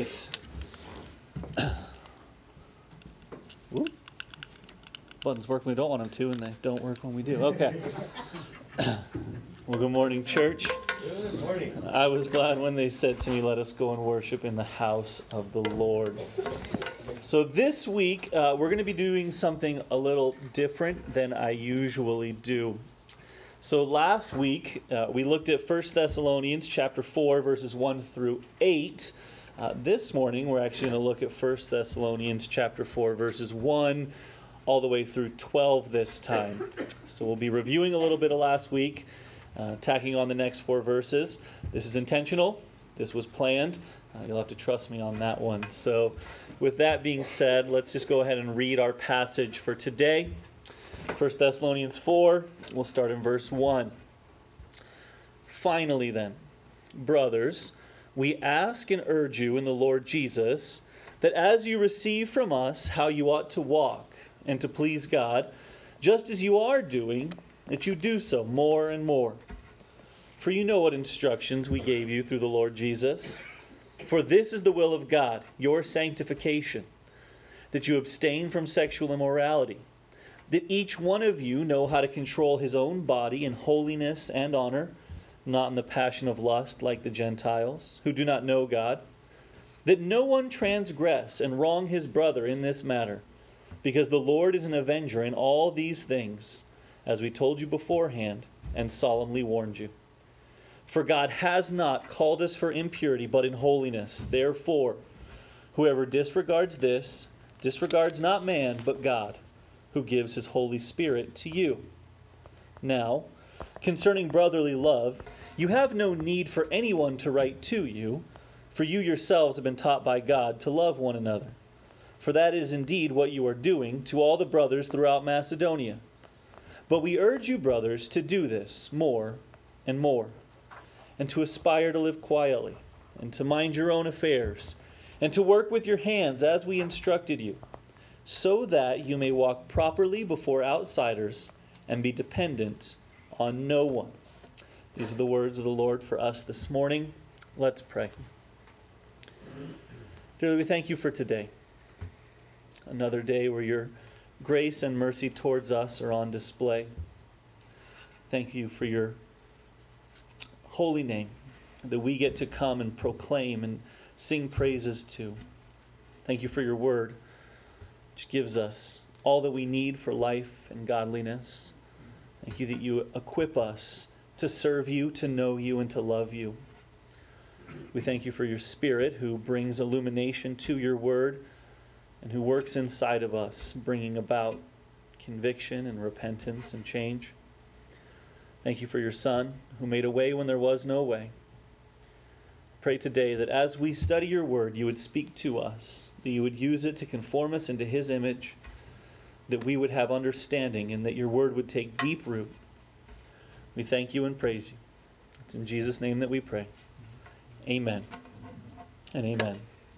right. Whoop. Buttons work when we don't want them to, and they don't work when we do. Okay. Well, good morning, church. Good morning. I was glad when they said to me, let us go and worship in the house of the Lord. So this week, we're going to be doing something a little different than I usually do. So last week, we looked at 1 Thessalonians chapter 4, verses 1 through 8. This morning, we're actually going to look at 1 Thessalonians chapter 4, verses 1 all the way through 12 this time. So we'll be reviewing a little bit of last week, tacking on the next 4 verses. This is intentional. This was planned. You'll have to trust me on that one. So with that being said, let's just go ahead and read our passage for today. 1 Thessalonians 4, we'll start in verse 1. Finally then, brothers, we ask and urge you in the Lord Jesus that as you receive from us how you ought to walk and to please God, just as you are doing, that you do so more and more. For you know what instructions we gave you through the Lord Jesus. For this is the will of God, your sanctification, that you abstain from sexual immorality, that each one of you know how to control his own body in holiness and honor, not in the passion of lust like the Gentiles, who do not know God, that no one transgress and wrong his brother in this matter, because the Lord is an avenger in all these things, as we told you beforehand and solemnly warned you. For God has not called us for impurity, but in holiness. Therefore, whoever disregards this, disregards not man, but God, who gives his Holy Spirit to you. Now, concerning brotherly love, you have no need for anyone to write to you, for you yourselves have been taught by God to love one another. For that is indeed what you are doing to all the brothers throughout Macedonia. But we urge you, brothers, to do this more and more, and to aspire to live quietly, and to mind your own affairs, and to work with your hands as we instructed you, so that you may walk properly before outsiders and be dependent on no one. These are the words of the Lord for us this morning. Let's pray. Dear Lord, we thank you for today. Another day where your grace and mercy towards us are on display. Thank you for your holy name that we get to come and proclaim and sing praises to. Thank you for your word, which gives us all that we need for life and godliness. Thank you that you equip us to serve you, to know you, and to love you. We thank you for your Spirit who brings illumination to your word and who works inside of us, bringing about conviction and repentance and change. Thank you for your Son who made a way when there was no way. Pray today that as we study your word, you would speak to us, that you would use it to conform us into his image, that we would have understanding, and that your word would take deep root. We thank you and praise you. It's in Jesus' name that we pray. Amen and amen.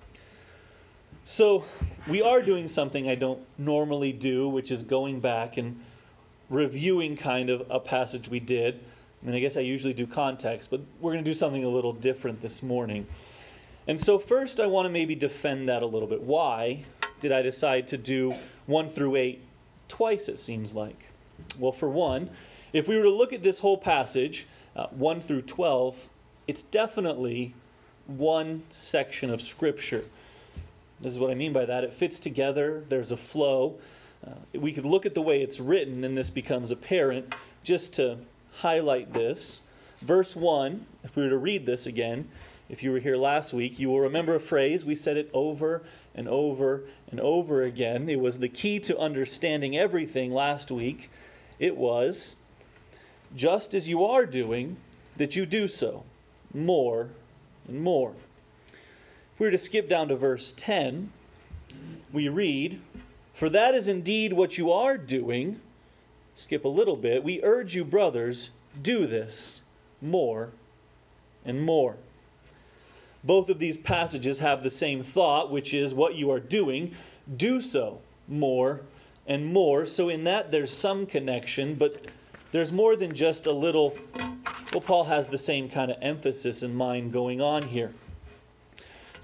So we are doing something I don't normally do, which is going back and reviewing kind of a passage we did. I mean, I guess I usually do context, but we're going to do something a little different this morning. And so first I want to maybe defend that a little bit. Why did I decide to do 1 through 8 twice, it seems like? Well, for one, if we were to look at this whole passage, 1 through 12, it's definitely one section of Scripture. This is what I mean by that. It fits together. There's a flow. We could look at the way it's written, and this becomes apparent. Just to highlight this, verse 1, if we were to read this again, if you were here last week, you will remember a phrase. We said it over and over and over again. It was the key to understanding everything last week. It was, just as you are doing, that you do so, more and more. If we were to skip down to verse 10, we read, for that is indeed what you are doing. Skip a little bit. We urge you, brothers, do this more and more. Both of these passages have the same thought, which is what you are doing, do so more and more. So in that there's some connection, but there's more than just a little. Well, Paul has the same kind of emphasis in mind going on here.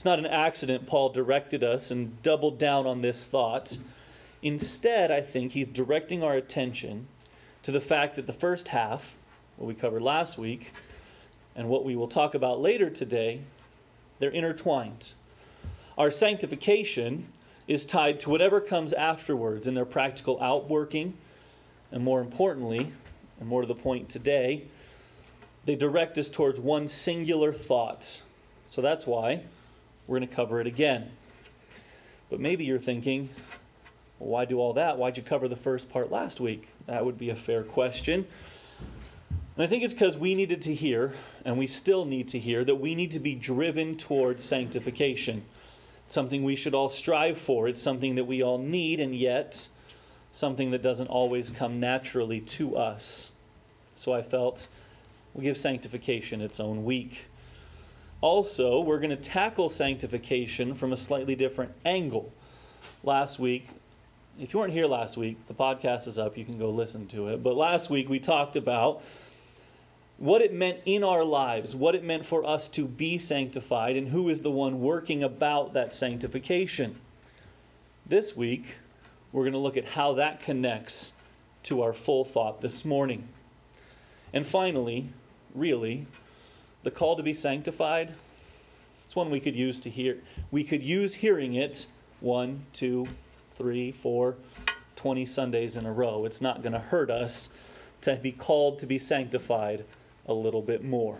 It's not an accident Paul directed us and doubled down on this thought. Instead, I think he's directing our attention to the fact that the first half, what we covered last week, and what we will talk about later today, they're intertwined. Our sanctification is tied to whatever comes afterwards in their practical outworking, and more importantly, and more to the point today, they direct us towards one singular thought. So that's why we're going to cover it again. But maybe you're thinking, well, why do all that? Why'd you cover the first part last week? That would be a fair question. And I think it's because we needed to hear, and we still need to hear, that we need to be driven towards sanctification. It's something we should all strive for. It's something that we all need, and yet something that doesn't always come naturally to us. So I felt we'll give sanctification its own week. Also, we're going to tackle sanctification from a slightly different angle. Last week, if you weren't here last week, the podcast is up. You can go listen to it. But last week we talked about what it meant in our lives, what it meant for us to be sanctified, and who is the one working about that sanctification. This week, we're going to look at how that connects to our full thought this morning. And finally, really, the call to be sanctified, it's one we could use to hear. We could use hearing it 1, 2, 3, 4, 20 Sundays in a row. It's not going to hurt us to be called to be sanctified a little bit more.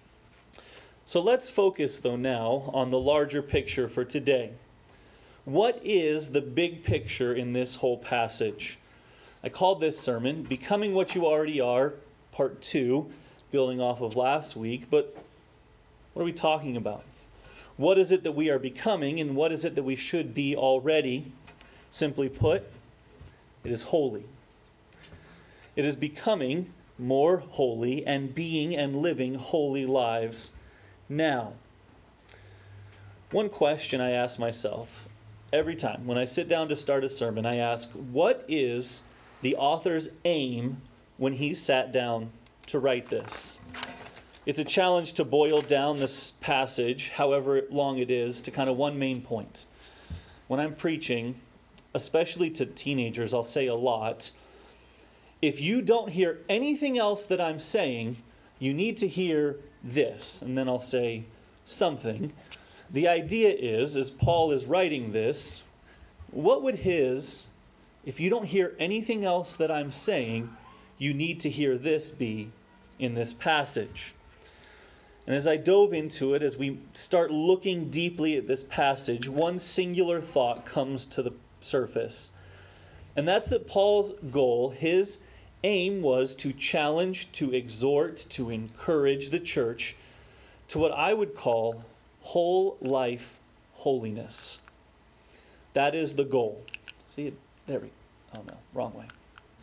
So let's focus, though, now on the larger picture for today. What is the big picture in this whole passage? I called this sermon, Becoming What You Already Are, Part 2, building off of last week. But what are we talking about? What is it that we are becoming, and what is it that we should be already? Simply put, it is holy. It is becoming more holy and being and living holy lives now. One question I ask myself every time when I sit down to start a sermon, I ask, what is the author's aim when he sat down to write this? It's a challenge to boil down this passage, however long it is, to kind of one main point. When I'm preaching, especially to teenagers, I'll say a lot, if you don't hear anything else that I'm saying, you need to hear this. And then I'll say something. The idea is, as Paul is writing this, what would his, if you don't hear anything else that I'm saying, you need to hear this be in this passage? And as I dove into it, as we start looking deeply at this passage, one singular thought comes to the surface. And that's that Paul's goal, his aim, was to challenge, to exhort, to encourage the church to what I would call whole life holiness. That is the goal. See it? There we go. Oh no, wrong way.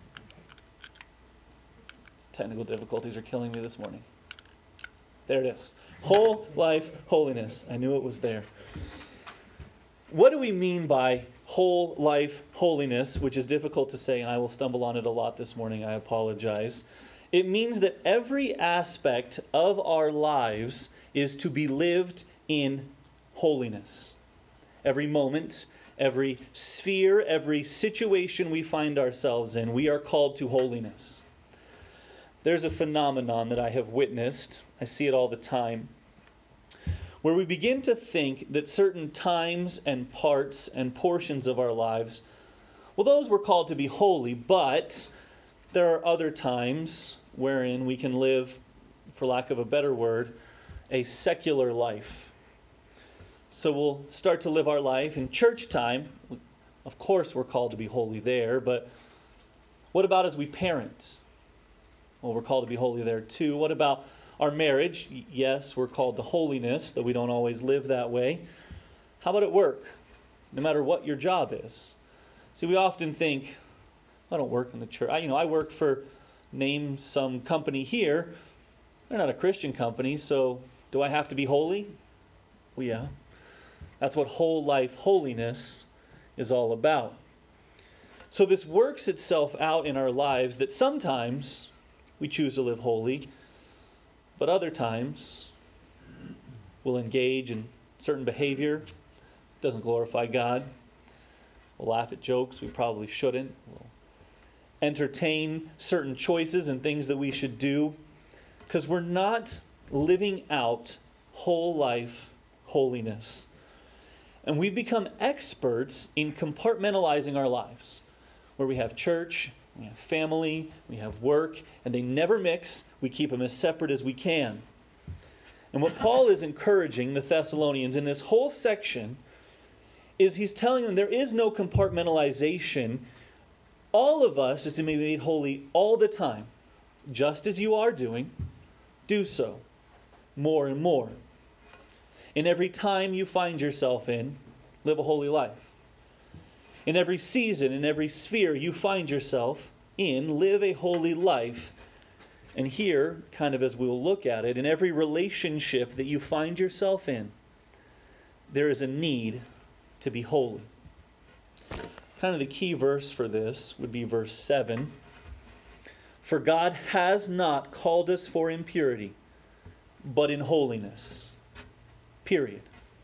Technical difficulties are killing me this morning. There it is. Whole life holiness. I knew it was there. What do we mean by whole life holiness, which is difficult to say, and I will stumble on it a lot this morning. I apologize. It means that every aspect of our lives is to be lived in holiness. Every moment, every sphere, every situation we find ourselves in, we are called to holiness. There's a phenomenon that I have witnessed. I see it all the time, where we begin to think that certain times and parts and portions of our lives, well, those were called to be holy, but there are other times wherein we can live, for lack of a better word, a secular life. So we'll start to live our life in church time. Of course, we're called to be holy there, but what about as we parent? Well, we're called to be holy there too. What about our marriage? Yes, we're called to holiness, though we don't always live that way. How about at work? No matter what your job is. See, we often think, I don't work in the church. I work for, name some company here. They're not a Christian company, so do I have to be holy? Well, yeah. That's what whole life holiness is all about. So this works itself out in our lives that sometimes we choose to live holy, but other times we'll engage in certain behavior doesn't glorify God. We'll laugh at jokes we probably shouldn't. We'll entertain certain choices and things that we should do because we're not living out whole life holiness. And we've become experts in compartmentalizing our lives, where we have church, we have family, we have work, and they never mix. We keep them as separate as we can. And what Paul is encouraging the Thessalonians in this whole section is he's telling them there is no compartmentalization. All of us is to be made holy all the time. Just as you are doing, do so more and more. In every time you find yourself in, live a holy life. In every season, in every sphere you find yourself in, live a holy life. And here, kind of as we'll look at it, in every relationship that you find yourself in, there is a need to be holy. Kind of the key verse for this would be verse 7. For God has not called us for impurity, but in holiness. Period.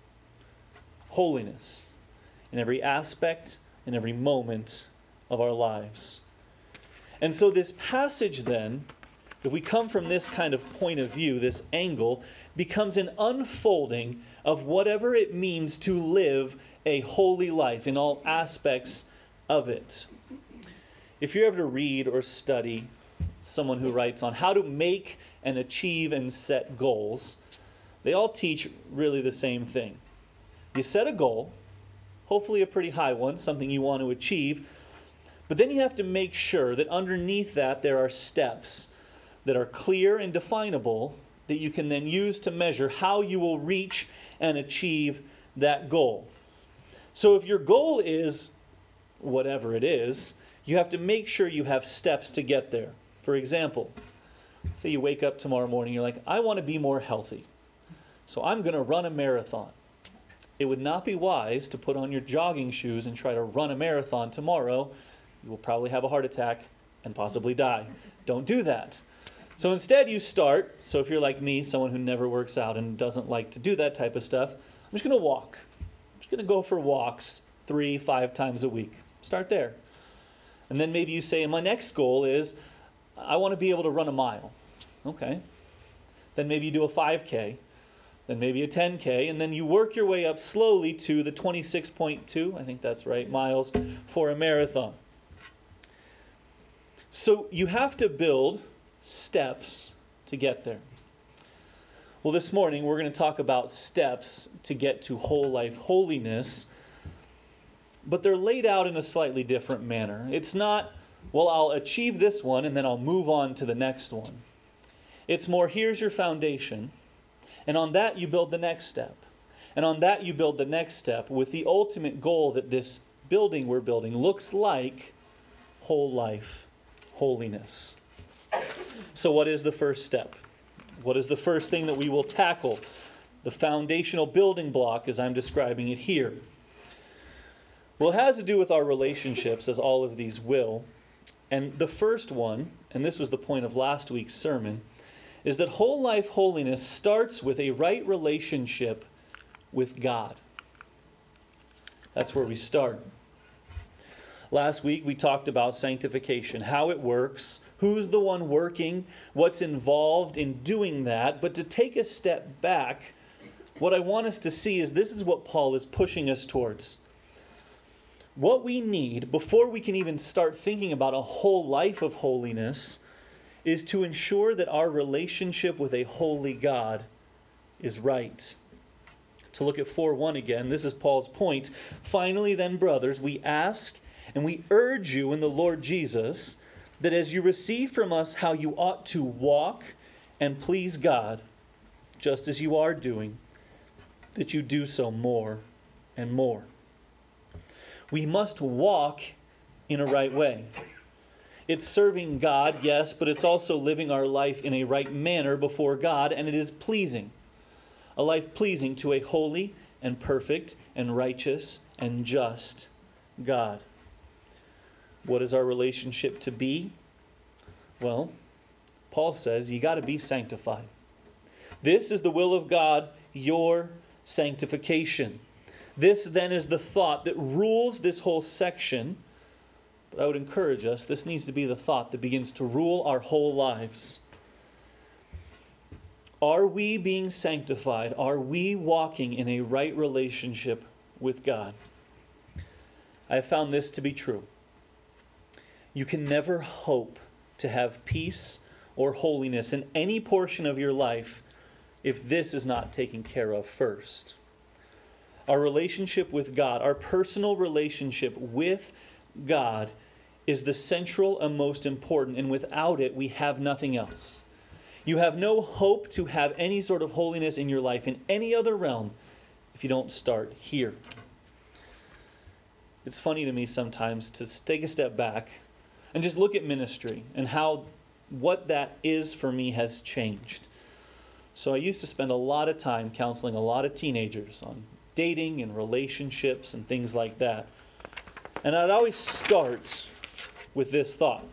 Holiness in every aspect, in every moment of our lives. And so this passage then, if we come from this kind of point of view, this angle, becomes an unfolding of whatever it means to live a holy life in all aspects of it. If you're ever to read or study someone who writes on how to make and achieve and set goals, they all teach really the same thing. You set a goal, hopefully a pretty high one, something you want to achieve, but then you have to make sure that underneath that there are steps that are clear and definable that you can then use to measure how you will reach and achieve that goal. So if your goal is whatever it is, you have to make sure you have steps to get there. For example, say you wake up tomorrow morning, you're like, I want to be more healthy, so I'm going to run a marathon. It would not be wise to put on your jogging shoes and try to run a marathon tomorrow. You will probably have a heart attack and possibly die. Don't do that. So instead you start, so if you're like me, someone who never works out and doesn't like to do that type of stuff, I'm just going to walk. I'm just going to go for walks 3-5 times a week. Start there. And then maybe you say, my next goal is, I want to be able to run a mile. Okay. Then maybe you do a 5K, then maybe a 10K, and then you work your way up slowly to the 26.2, I think that's right, miles for a marathon. So you have to build steps to get there. Well, this morning we're going to talk about steps to get to whole life holiness, but they're laid out in a slightly different manner. It's not, well, I'll achieve this one and then I'll move on to the next one. It's more, here's your foundation, and on that you build the next step. And on that you build the next step with the ultimate goal that this building we're building looks like whole life holiness. So what is the first step? What is the first thing that we will tackle? The foundational building block as I'm describing it here. Well, it has to do with our relationships, as all of these will. And the first one, and this was the point of last week's sermon, is that whole life holiness starts with a right relationship with God. That's where we start. Last week we talked about sanctification, how it works, who's the one working, what's involved in doing that. But to take a step back, what I want us to see is this is what Paul is pushing us towards. What we need before we can even start thinking about a whole life of holiness is to ensure that our relationship with a holy God is right. To look at 4:1 again, this is Paul's point. Finally then, brothers, we ask and we urge you in the Lord Jesus that as you receive from us how you ought to walk and please God, just as you are doing, that you do so more and more. We must walk in a right way. It's serving God, yes, but it's also living our life in a right manner before God, and it is pleasing. A life pleasing to a holy and perfect and righteous and just God. What is our relationship to be? Well, Paul says you got to be sanctified. This is the will of God, your sanctification. This then is the thought that rules this whole section. But I would encourage us, this needs to be the thought that begins to rule our whole lives. Are we being sanctified? Are we walking in a right relationship with God? I have found this to be true. You can never hope to have peace or holiness in any portion of your life if this is not taken care of first. Our relationship with God, our personal relationship with God, is the central and most important, and without it, we have nothing else. You have no hope to have any sort of holiness in your life in any other realm if you don't start here. It's funny to me sometimes to take a step back and just look at ministry and how what that is for me has changed. So I used to spend a lot of time counseling a lot of teenagers on dating and relationships and things like that. And I'd always start with this thought.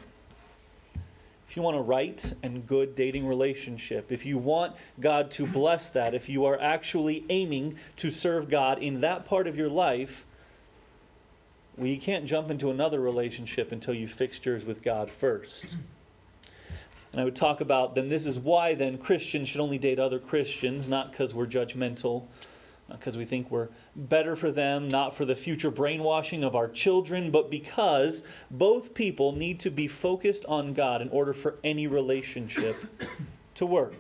If you want a right and good dating relationship, if you want God to bless that, if you are actually aiming to serve God in that part of your life, well, you can't jump into another relationship until you've fixed yours with God first. And I would talk about, then this is why then Christians should only date other Christians, not because we're judgmental, not because we think we're better for them, not for the future brainwashing of our children, but because both people need to be focused on God in order for any relationship to work.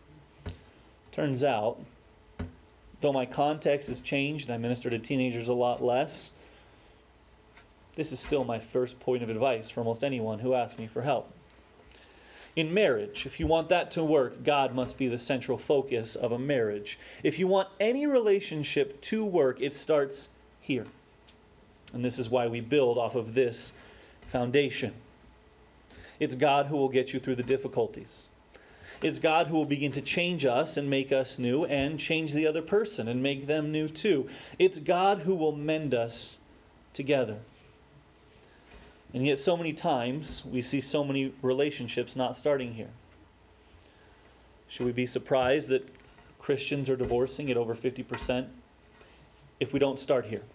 Turns out, though my context has changed and I minister to teenagers a lot less, this is still my first point of advice for almost anyone who asks me for help. In marriage, if you want that to work, God must be the central focus of a marriage. If you want any relationship to work, it starts here. And this is why we build off of this foundation. It's God who will get you through the difficulties. It's God who will begin to change us and make us new and change the other person and make them new too. It's God who will mend us together. And yet so many times we see so many relationships not starting here. Should we be surprised that Christians are divorcing at over 50% if we don't start here?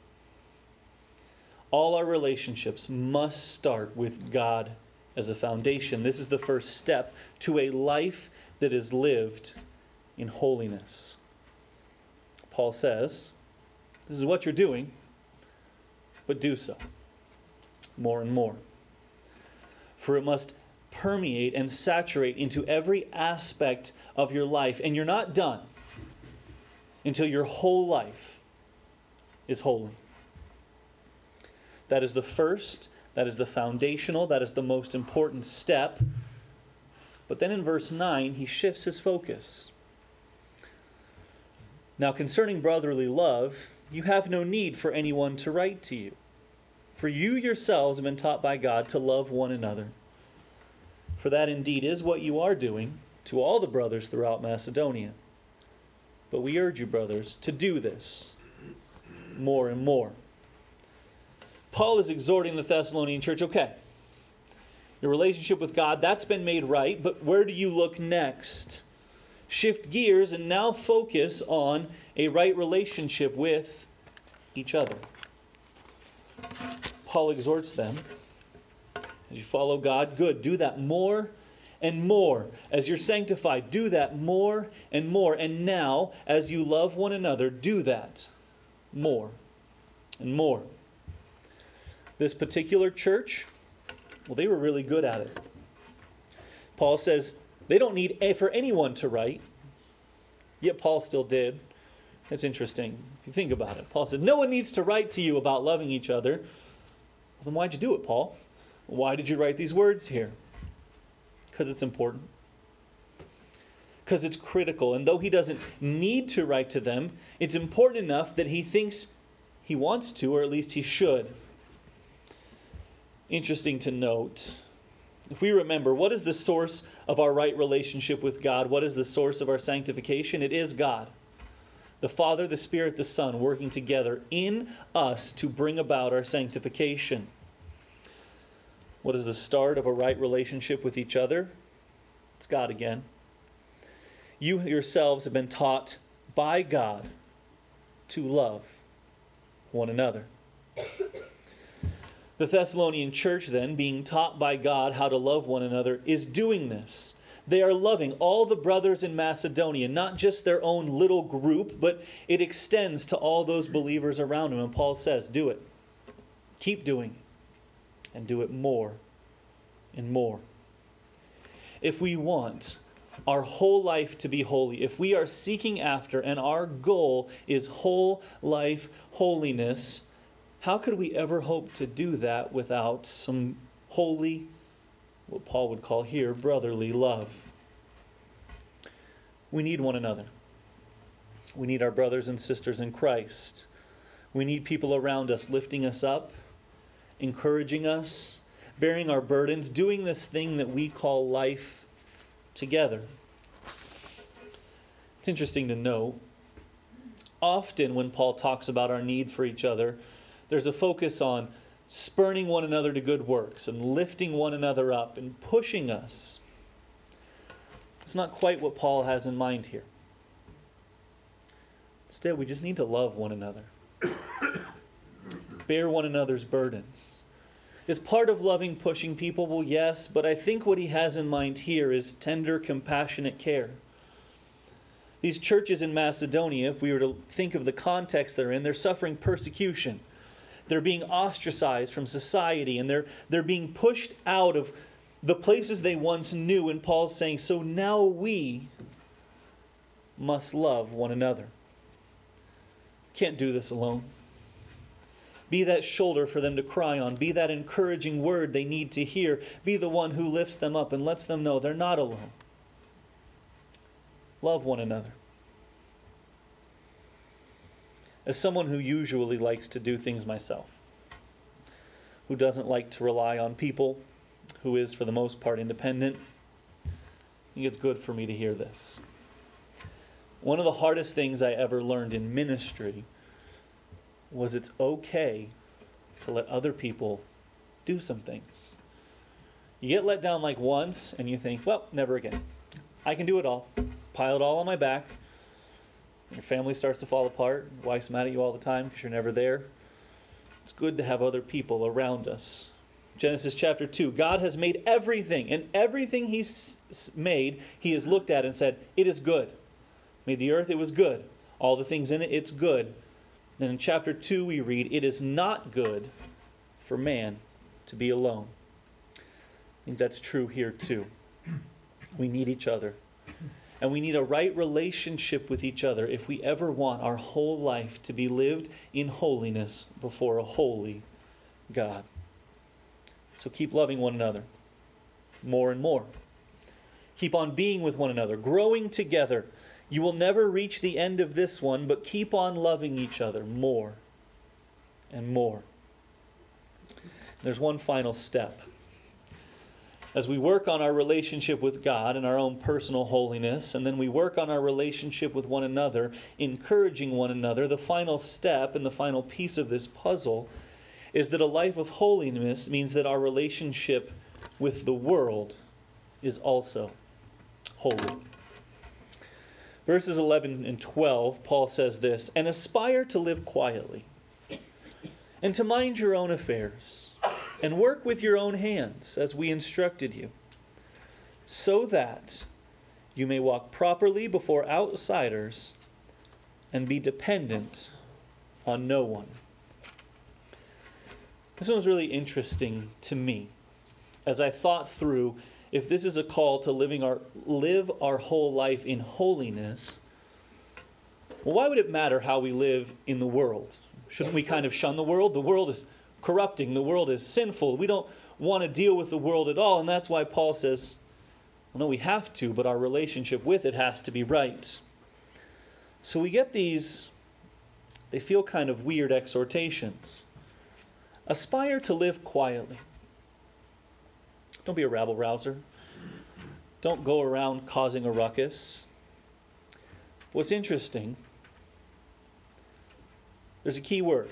All our relationships must start with God as a foundation. This is the first step to a life that is lived in holiness. Paul says, this is what you're doing, but do so more and more. For it must permeate and saturate into every aspect of your life. And you're not done until your whole life is holy. That is the first, that is the foundational, that is the most important step. But then in verse 9, he shifts his focus. Now concerning brotherly love, you have no need for anyone to write to you. For you yourselves have been taught by God to love one another. For that indeed is what you are doing to all the brothers throughout Macedonia. But we urge you, brothers, to do this more and more. Paul is exhorting the Thessalonian church, okay, your relationship with God, that's been made right, but where do you look next? Shift gears and now focus on a right relationship with each other. Paul exhorts them, as you follow God, good, do that more and more. As you're sanctified, do that more and more. And now, as you love one another, do that more and more. This particular church, well, they were really good at it. Paul says they don't need for anyone to write, yet Paul still did. It's interesting if you think about it. Paul said, no one needs to write to you about loving each other. Well, then why'd you do it, Paul? Why did you write these words here? Because it's important. Because it's critical. And though he doesn't need to write to them, it's important enough that he thinks he wants to, or at least he should. Interesting to note, if we remember, what is the source of our right relationship with God? What is the source of our sanctification? It is God. The Father, the Spirit, the Son, working together in us to bring about our sanctification. What is the start of a right relationship with each other? It's God again. You yourselves have been taught by God to love one another. The Thessalonian church, then, being taught by God how to love one another, is doing this. They are loving all the brothers in Macedonia, not just their own little group, but it extends to all those believers around them. And Paul says, do it. Keep doing it. And do it more and more. If we want our whole life to be holy, if we are seeking after and our goal is whole life holiness, how could we ever hope to do that without some holy, what Paul would call here, brotherly love? We need one another. We need our brothers and sisters in Christ. We need people around us lifting us up, encouraging us, bearing our burdens, doing this thing that we call life together. It's interesting to note, often when Paul talks about our need for each other, there's a focus on spurning one another to good works and lifting one another up and pushing us. It's not quite what Paul has in mind here. Instead, we just need to love one another. Bear one another's burdens. Is part of loving pushing people? Well, yes, but I think what he has in mind here is tender, compassionate care. These churches in Macedonia, if we were to think of the context they're in, they're suffering persecution. They're being ostracized from society, and they're being pushed out of the places they once knew. And Paul's saying, so now we must love one another. Can't do this alone. Be that shoulder for them to cry on. Be that encouraging word they need to hear. Be the one who lifts them up and lets them know they're not alone. Love one another. As someone who usually likes to do things myself, who doesn't like to rely on people, who is for the most part independent, I think it's good for me to hear this. One of the hardest things I ever learned in ministry was it's okay to let other people do some things. You get let down like once and you think, well, never again. I can do it all. Pile it all on my back. Your family starts to fall apart. Your wife's mad at you all the time because you're never there. It's good to have other people around us. Genesis chapter 2, God has made everything, and everything He's made, He has looked at and said, it is good. Made the earth, it was good. All the things in it, it's good. Then in chapter 2 we read, it is not good for man to be alone. I think that's true here too. We need each other. And we need a right relationship with each other if we ever want our whole life to be lived in holiness before a holy God. So keep loving one another more and more. Keep on being with one another, growing together. You will never reach the end of this one, but keep on loving each other more and more. There's one final step. As we work on our relationship with God and our own personal holiness, and then we work on our relationship with one another, encouraging one another, the final step and the final piece of this puzzle is that a life of holiness means that our relationship with the world is also holy. Verses 11 and 12, Paul says this, and aspire to live quietly, and to mind your own affairs, and work with your own hands, as we instructed you, so that you may walk properly before outsiders and be dependent on no one. This one was really interesting to me as I thought through if this is a call to live our whole life in holiness. Well, why would it matter how we live in the world? Shouldn't we kind of shun the world? The world is corrupting. The world is sinful. We don't want to deal with the world at all. And that's why Paul says, well, no, we have to, but our relationship with it has to be right. So we get these, they feel kind of weird exhortations. Aspire to live quietly. Don't be a rabble-rouser. Don't go around causing a ruckus. What's interesting, there's a key word.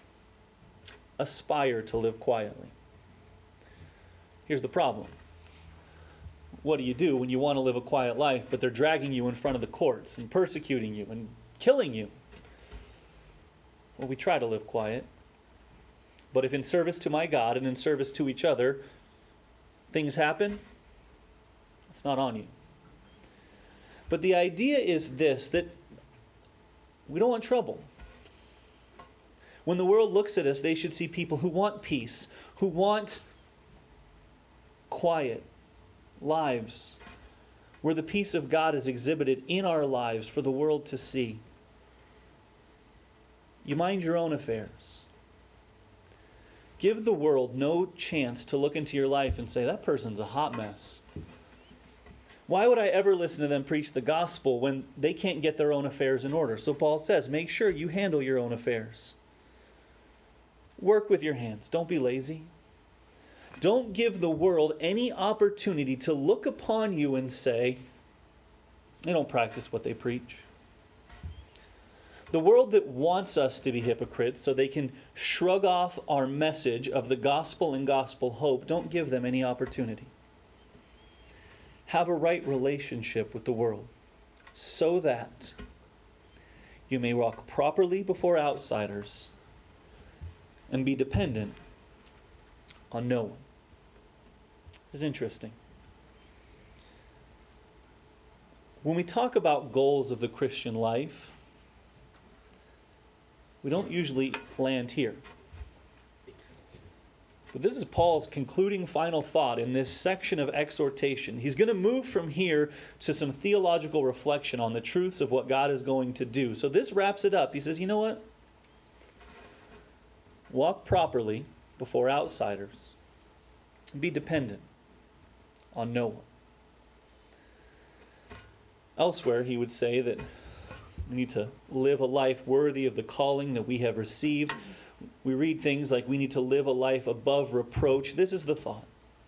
Aspire to live quietly. Here's the problem. What do you do when you want to live a quiet life, but they're dragging you in front of the courts and persecuting you and killing you? Well, we try to live quiet. But if in service to my God and in service to each other, things happen, it's not on you. But the idea is this, that we don't want trouble. When the world looks at us, they should see people who want peace, who want quiet lives, where the peace of God is exhibited in our lives for the world to see. You mind your own affairs. Give the world no chance to look into your life and say, that person's a hot mess. Why would I ever listen to them preach the gospel when they can't get their own affairs in order? So Paul says, make sure you handle your own affairs. Work with your hands. Don't be lazy. Don't give the world any opportunity to look upon you and say, they don't practice what they preach. The world that wants us to be hypocrites so they can shrug off our message of the gospel and gospel hope, don't give them any opportunity. Have a right relationship with the world so that you may walk properly before outsiders and be dependent on no one. This is interesting. When we talk about goals of the Christian life, we don't usually land here. But this is Paul's concluding final thought in this section of exhortation. He's going to move from here to some theological reflection on the truths of what God is going to do. So this wraps it up. He says, you know what? Walk properly before outsiders. Be dependent on no one. Elsewhere, he would say that we need to live a life worthy of the calling that we have received. We read things like we need to live a life above reproach. This is the thought.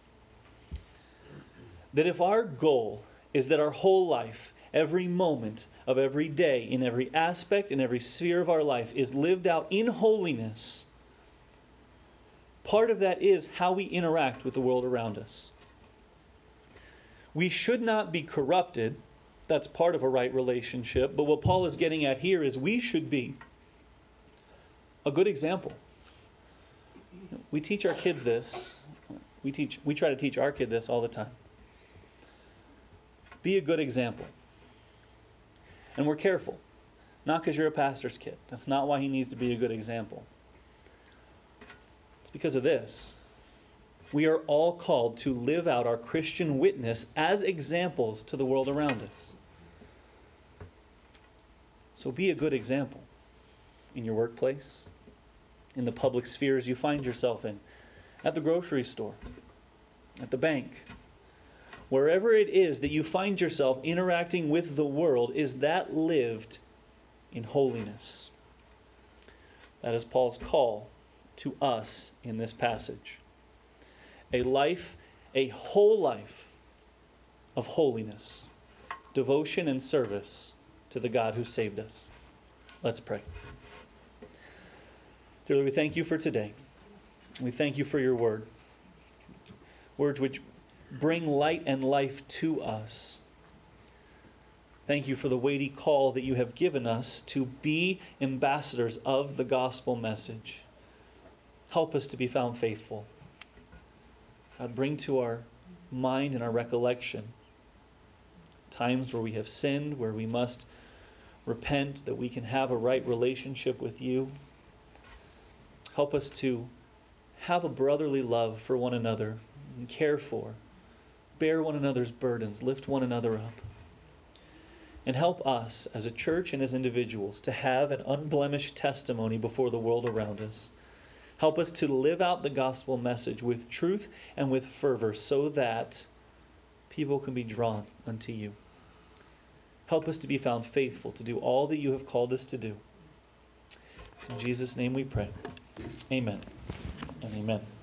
That if our goal is that our whole life, every moment of every day, in every aspect, in every sphere of our life, is lived out in holiness, part of that is how we interact with the world around us. We should not be corrupted. That's part of a right relationship. But what Paul is getting at here is we should be a good example. We teach our kids this. We try to teach our kid this all the time. Be a good example. And we're careful. Not because you're a pastor's kid. That's not why he needs to be a good example. It's because of this. We are all called to live out our Christian witness as examples to the world around us. So be a good example in your workplace, in the public spheres you find yourself in, at the grocery store, at the bank. Wherever it is that you find yourself interacting with the world, is that lived in holiness? That is Paul's call to us in this passage. A life, a whole life of holiness, devotion and service to the God who saved us. Let's pray. Dear Lord, we thank you for today. We thank you for your word. Words which bring light and life to us. Thank you for the weighty call that you have given us to be ambassadors of the gospel message. Help us to be found faithful. God, bring to our mind and our recollection times where we have sinned, where we must repent, that we can have a right relationship with you. Help us to have a brotherly love for one another and care for, bear one another's burdens, lift one another up. And help us as a church and as individuals to have an unblemished testimony before the world around us. Help us to live out the gospel message with truth and with fervor so that people can be drawn unto you. Help us to be found faithful to do all that you have called us to do. It's in Jesus' name we pray. Amen and amen.